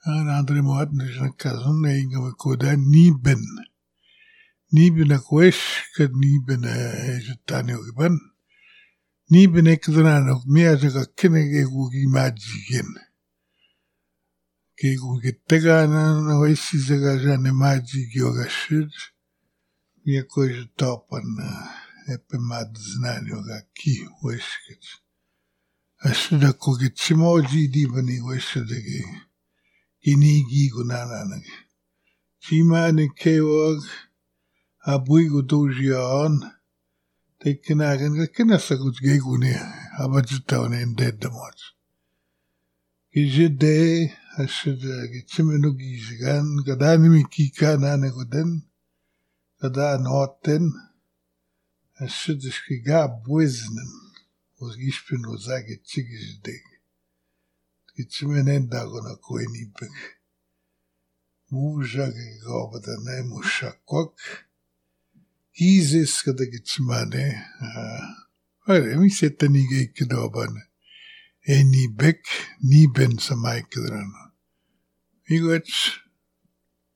Andre moat na kazun na inga makoda niben. Niben akwesh kad niben jetani ogiban. Niben ekdran ok mia jaga kene gugi majigen. Gugi tegana na wesi jaga jane maji gyogashid. Mia koje topan epe madznani oga ki weshkit. Ashida koge chimoji dibani weshidegi. Inigi gunananag. Chimani kewag abui gudujian. Tekinagan kinasagut geguni abajitawn in dead the much. Gijide ashida gichimenu gijigan gadani mikika nanagoden. Gadan hotten ashida shkiga bwiznen. Was gispin was age chigijideg. Gichimenenda gona koenipek. Mujage gobada ne mushakwak. Izis kada gichimane. Mi setanige ikidobane. Eni bek ni ben samai kidrano. Migoch.